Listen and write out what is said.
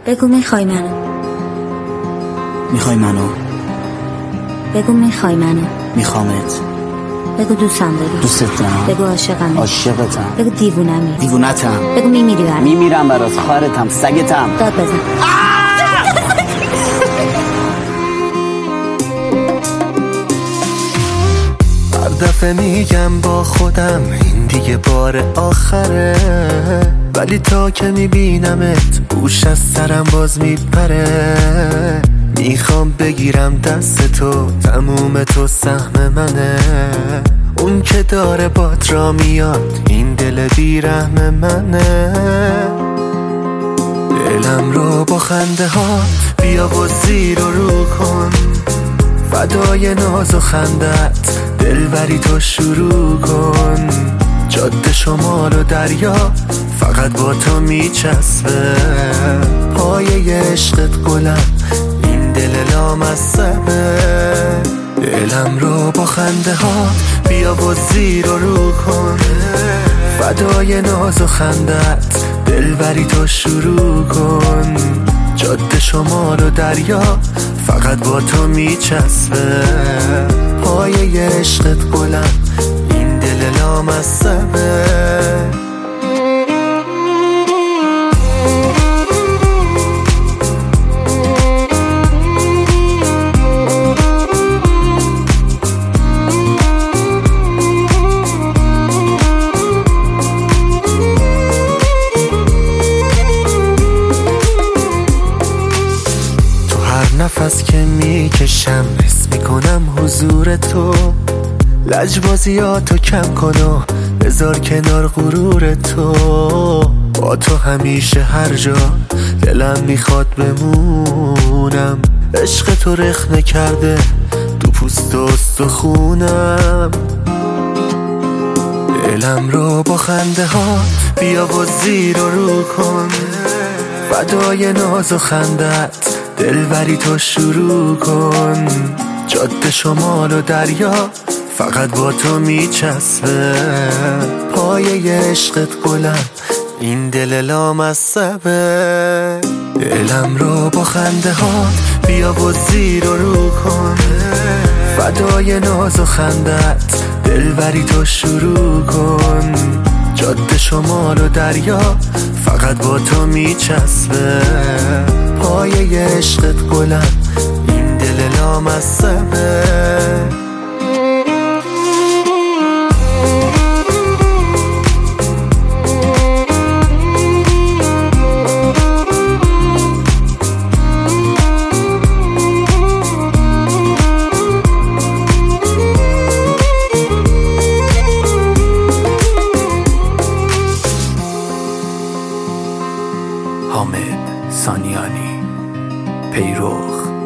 بگو میخوای منو. میخوای منو؟ بگو میخوای منو. میخوامت. بگو دوستم داری. دوستت دارم. بگو عاشقم. عاشقتم. بگو دیوونمی. دیوونتم. بگو میمیری برام. میمیرم برات، خواهرتم، سگتم. داد بزن. هر دفعه میگم با خودم این دیگه بار آخره، ولی تا که میبینمت گوش از سرم باز میپره. میخوام بگیرم دست تو، تموم تو سهم منه. اون که داره بات را میاد، این دل بیرحم منه. دلم رو با خنده ها بیا و زیر و رو کن، فدای ناز و خندت دلبری تو شروع کن. جاده شمال و دریا فقط با تو میچسبه، پایه عشقت گلم این دل لامصبه. دلم رو با خنده ها بیا و زیر و رو کن، فدای ناز و خندت دلبری تو شروع کن. جاده شمال و دریا فقط با تو میچسبه، پایه عشقت گلم این دل لامصبه. نفس که میکشم حس میکنم حضور تو، لجبازیاتو کم کن و بذار کنار غرور تو. با تو همیشه هر جا دلم میخواد بمونم، عشق تو رخنه کرده تو پوست و استخونم. دلم رو با خنده ها بیا و زیر و رو کن، فدای ناز و خندت دلبری تو شروع کن. جاده شمال و دریا فقط با تو میچسبه، پایه عشقت گلم این دل لامصبه. دلم رو با خنده ها بیا و زیر و رو کن، فدای ناز و خندت دلبری تو شروع کن. جاده شمال و دریا فقط با تو میچسبه، پایه عشقت گلم این دل لامصبه. حامد سانیانی، پیروخ.